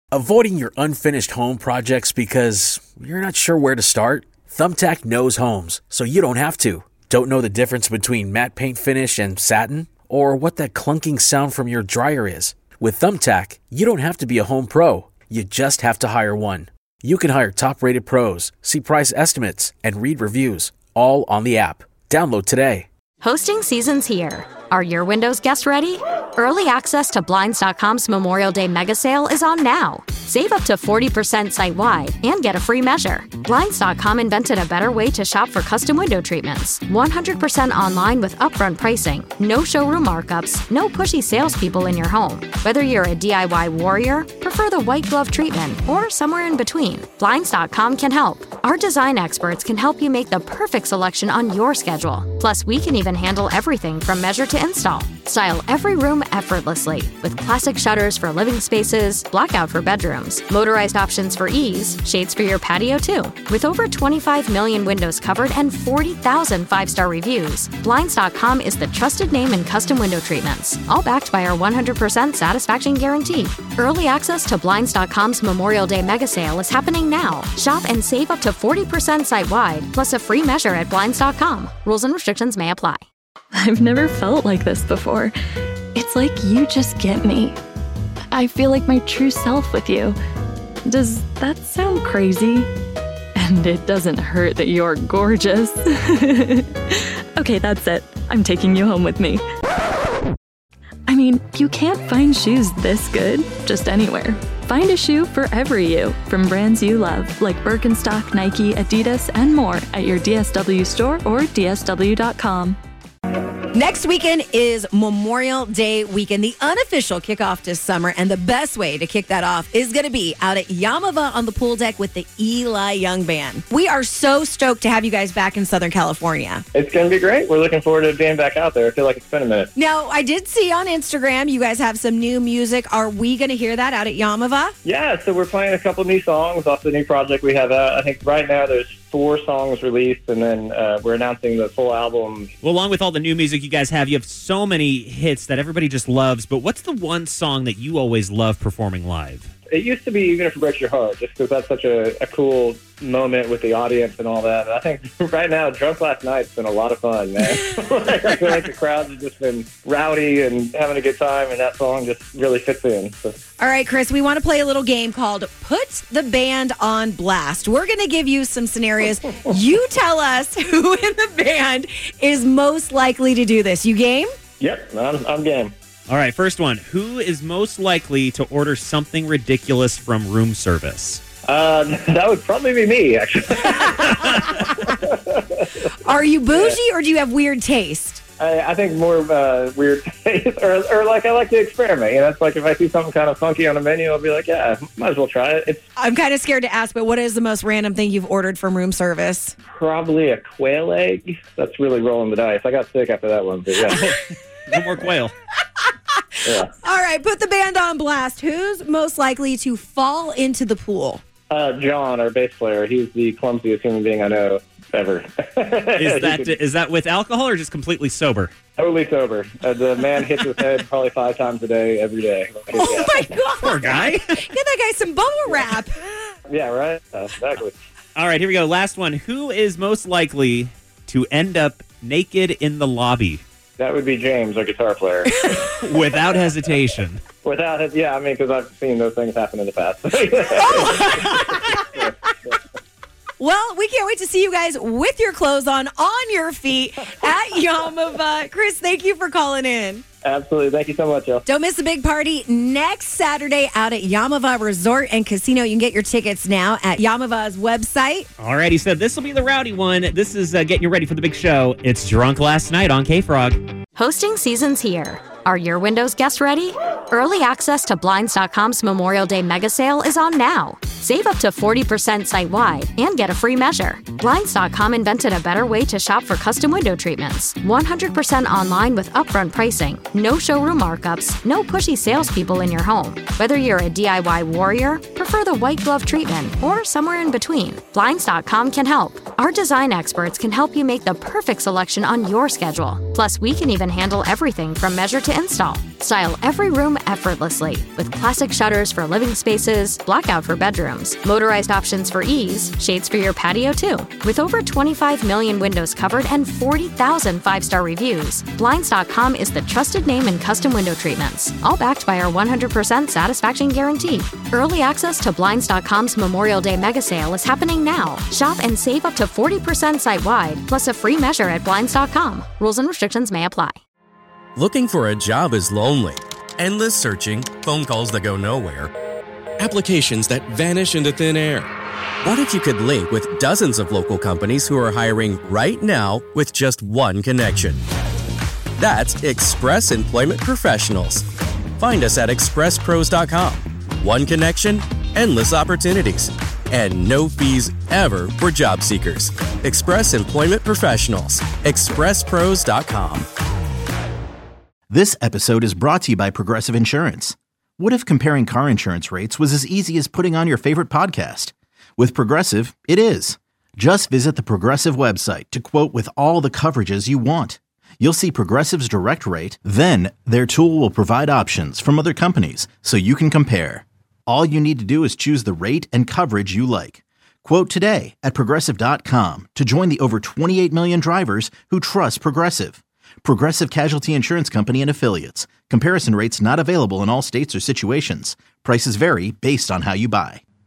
Avoiding your unfinished home projects because you're not sure where to start? Thumbtack knows homes, so you don't have to. Don't know the difference between matte paint finish and satin? Or what that clunking sound from your dryer is? With Thumbtack, you don't have to be a home pro. You just have to hire one. You can hire top-rated pros, see price estimates, and read reviews, all on the app. Download today. Hosting season's here. Are your windows guests ready? Early access to Blinds.com's Memorial Day mega sale is on now. Save up to 40% site-wide and get a free measure. Blinds.com invented a better way to shop for custom window treatments. 100% online with upfront pricing, no showroom markups, no pushy salespeople in your home. Whether you're a DIY warrior, prefer the white glove treatment, or somewhere in between, Blinds.com can help. Our design experts can help you make the perfect selection on your schedule. Plus, we can even handle everything from measure to install. Style every room effortlessly with classic shutters for living spaces, blackout for bedrooms, motorized options for ease, shades for your patio too. With over 25 million windows covered and 40,000 five-star reviews, Blinds.com is the trusted name in custom window treatments, all backed by our 100% satisfaction guarantee. Early access to Blinds.com's Memorial Day mega sale is happening now. Shop and save up to 40% site-wide, plus a free measure at Blinds.com. Rules and restrictions may apply. I've never felt like this before. It's like you just get me. I feel like my true self with you. Does that sound crazy? And it doesn't hurt that you're gorgeous. Okay, that's it. I'm taking you home with me. I mean, you can't find shoes this good just anywhere. Find a shoe for every you from brands you love, like Birkenstock, Nike, Adidas, and more at your DSW store or dsw.com. Next weekend is Memorial Day weekend, the unofficial kickoff to summer, and the best way to kick that off is going to be out at Yamava on the pool deck with the Eli Young Band. We are so stoked to have you guys back in Southern California. It's going to be great. We're looking forward to being back out there. I feel like it's been a minute. Now, I did see on Instagram you guys have some new music. Are we going to hear that out at Yamava? Yeah, so we're playing a couple new songs off the new project we have out. I think right now there's 4 songs released, and then we're announcing the full album. Well, along with all the new music you guys have so many hits that everybody just loves, but what's the one song that you always love performing live? It used to be Even If It Breaks Your Heart, just because that's such a cool moment with the audience and all that. And I think right now, Drunk Last Night's been a lot of fun, man. I feel like the crowds have just been rowdy and having a good time, and that song just really fits in. So. All right, Chris, we want to play a little game called Put the Band on Blast. We're going to give you some scenarios. You tell us who in the band is most likely to do this. You game? Yep, I'm game. All right, first one. Who is most likely to order something ridiculous from room service? That would probably be me, actually. Are you bougie or do you have weird taste? I think more weird taste, or like I like to experiment. You know, it's like if I see something kind of funky on a menu, I'll be like, yeah, might as well try it. I'm kind of scared to ask, but what is the most random thing you've ordered from room service? Probably a quail egg. That's really rolling the dice. I got sick after that one, but yeah. No more quail. Yeah. All right, put the band on blast. Who's most likely to fall into the pool? John, our bass player. He's the clumsiest human being I know ever. Is that with alcohol or just completely sober? Totally sober. The man hits his head probably 5 times a day, every day. Oh, my God. Poor guy. Get that guy some bubble wrap. Yeah, right? Exactly. All right, here we go. Last one. Who is most likely to end up naked in the lobby? That would be James, our guitar player. Without hesitation. Without it, yeah, I mean, because I've seen those things happen in the past. Well, we can't wait to see you guys with your clothes on your feet at Yamava. Chris, thank you for calling in. Absolutely. Thank you so much, y'all. Don't miss the big party next Saturday out at Yamava Resort and Casino. You can get your tickets now at Yamava's website. All right, he said this will be the rowdy one. This is getting you ready for the big show. It's Drunk Last Night on K-Frog. Hosting season's here. Are your windows guests ready? Early access to Blinds.com's Memorial Day mega sale is on now. Save up to 40% site-wide and get a free measure. Blinds.com invented a better way to shop for custom window treatments. 100% online with upfront pricing, no showroom markups, no pushy salespeople in your home. Whether you're a DIY warrior, prefer the white glove treatment, or somewhere in between, Blinds.com can help. Our design experts can help you make the perfect selection on your schedule. Plus, we can even handle everything from measure to install. Style every room home effortlessly with classic shutters for living spaces, blackout for bedrooms, motorized options for ease, shades for your patio too. With over 25 million windows covered and 40,000 five-star reviews, Blinds.com is the trusted name in custom window treatments, all backed by our 100% satisfaction guarantee. Early access to Blinds.com's Memorial Day mega sale is happening now. Shop and save up to 40% site-wide, plus a free measure at Blinds.com. Rules and restrictions may apply. Looking for a job is lonely. Endless searching, phone calls that go nowhere, applications that vanish into thin air. What if you could link with dozens of local companies who are hiring right now with just one connection? That's Express Employment Professionals. Find us at expresspros.com. One connection, endless opportunities, and no fees ever for job seekers. Express Employment Professionals. expresspros.com. This episode is brought to you by Progressive Insurance. What if comparing car insurance rates was as easy as putting on your favorite podcast? With Progressive, it is. Just visit the Progressive website to quote with all the coverages you want. You'll see Progressive's direct rate, then their tool will provide options from other companies so you can compare. All you need to do is choose the rate and coverage you like. Quote today at Progressive.com to join the over 28 million drivers who trust Progressive. Progressive Casualty Insurance Company and Affiliates. Comparison rates not available in all states or situations. Prices vary based on how you buy.